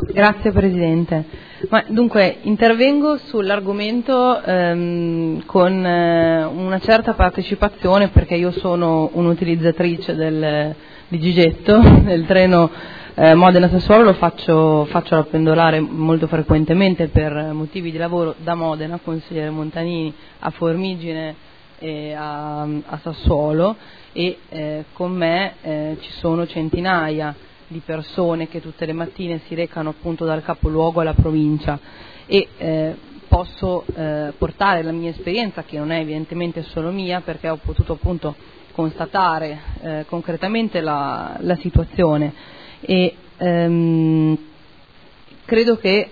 Grazie Presidente. Dunque intervengo sull'argomento con una certa partecipazione, perché io sono un'utilizzatrice di Gigetto, del treno Modena-Sassuolo. Lo faccio da pendolare molto frequentemente per motivi di lavoro da Modena, consigliere Montanini, a Formigine e a Sassuolo, e con me ci sono centinaia di persone che tutte le mattine si recano appunto dal capoluogo alla provincia, e posso portare la mia esperienza, che non è evidentemente solo mia, perché ho potuto appunto constatare concretamente la situazione, e credo che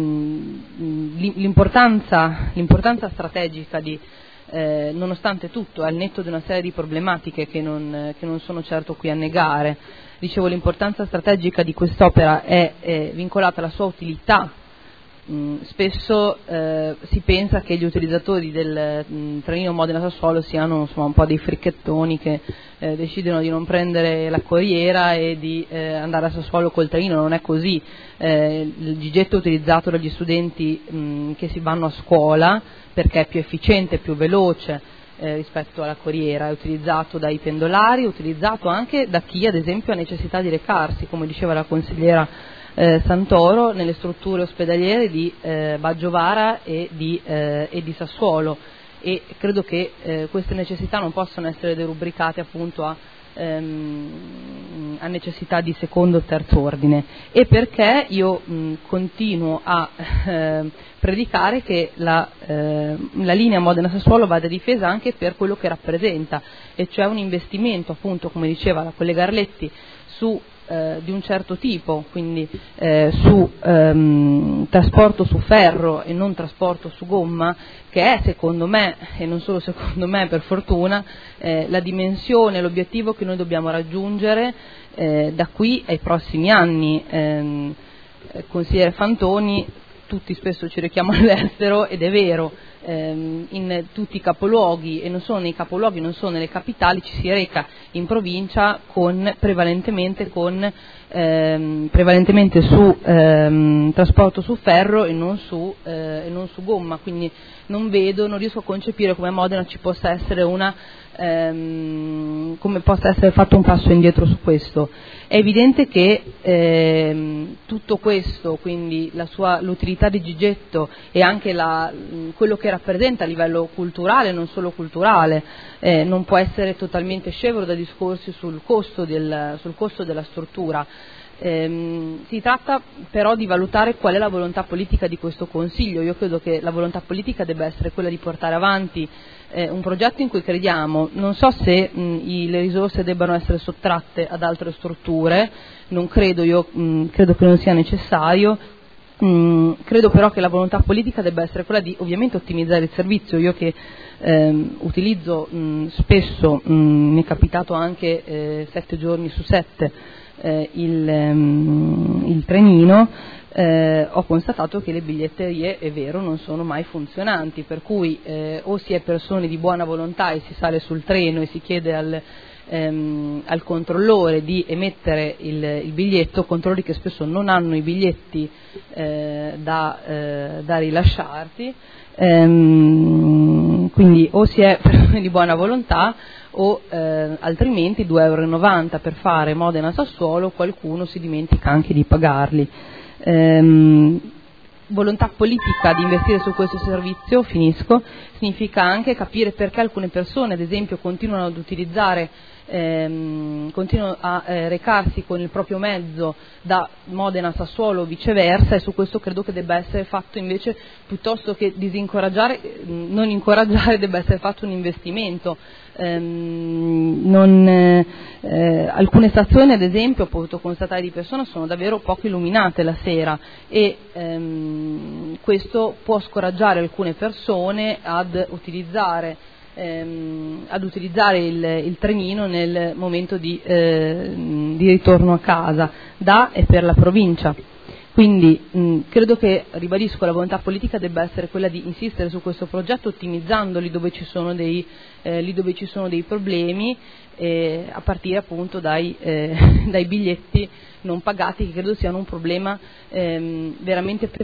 l'importanza strategica di nonostante tutto, al netto di una serie di problematiche che non sono certo qui a negare, dicevo, l'importanza strategica di quest'opera è vincolata alla sua utilità. Spesso si pensa che gli utilizzatori del trenino Modena-Sassuolo siano insomma un po' dei fricchettoni che decidono di non prendere la corriera e di andare a Sassuolo col trenino. Non è così. Il Gigetto è utilizzato dagli studenti che si vanno a scuola perché è più efficiente, più veloce rispetto alla corriera, è utilizzato dai pendolari, è utilizzato anche da chi ad esempio ha necessità di recarsi, come diceva la consigliera Santoro, nelle strutture ospedaliere di Baggiovara e di Sassuolo, e credo che queste necessità non possono essere derubricate appunto a necessità di secondo o terzo ordine, e perché io continuo a predicare che la linea Modena-Sassuolo vada difesa anche per quello che rappresenta, e cioè un investimento, appunto, come diceva la collega Arletti, di un certo tipo, quindi su trasporto su ferro e non trasporto su gomma, che è, secondo me, e non solo secondo me, per fortuna, la dimensione, l'obiettivo che noi dobbiamo raggiungere da qui ai prossimi anni. Consigliere Fantoni, tutti spesso ci rechiamo all'estero, ed è vero, in tutti i capoluoghi, e non solo nei capoluoghi, non solo nelle capitali, ci si reca in provincia prevalentemente su trasporto su ferro e non su gomma, quindi non riesco a concepire come a Modena ci possa essere come possa essere fatto un passo indietro su questo. È evidente che tutto questo, quindi l'utilità di Gigetto e anche quello che rappresenta a livello culturale, non solo culturale, non può essere totalmente scevro da discorsi sul costo della struttura. Si tratta però di valutare qual è la volontà politica di questo Consiglio. Io credo che la volontà politica debba essere quella di portare avanti un progetto in cui crediamo. Non so se le risorse debbano essere sottratte ad altre strutture, non credo, credo che non sia necessario. Credo però che la volontà politica debba essere quella di ovviamente ottimizzare il servizio. Io che utilizzo spesso, mi è capitato anche 7 giorni su 7 il trenino, ho constatato che le biglietterie, è vero, non sono mai funzionanti, per cui o si è persone di buona volontà e si sale sul treno e si chiede al controllore di emettere il biglietto, controlli che spesso non hanno i biglietti da rilasciarti, quindi o si è persone di buona volontà o altrimenti 2,90 € per fare Modena-Sassuolo qualcuno si dimentica anche di pagarli. Volontà politica di investire su questo servizio, significa anche capire perché alcune persone, ad esempio, continuano ad utilizzare, continuano a recarsi con il proprio mezzo da Modena a Sassuolo o viceversa, e su questo credo che debba essere fatto invece, piuttosto che non incoraggiare, debba essere fatto un investimento. Alcune stazioni, ad esempio, ho potuto constatare di persona, sono davvero poco illuminate la sera, e questo può scoraggiare alcune persone ad utilizzare il trenino nel momento di ritorno a casa, da e per la provincia. Quindi credo che, ribadisco, la volontà politica debba essere quella di insistere su questo progetto, ottimizzando lì dove ci sono dei problemi, a partire appunto dai biglietti non pagati, che credo siano un problema veramente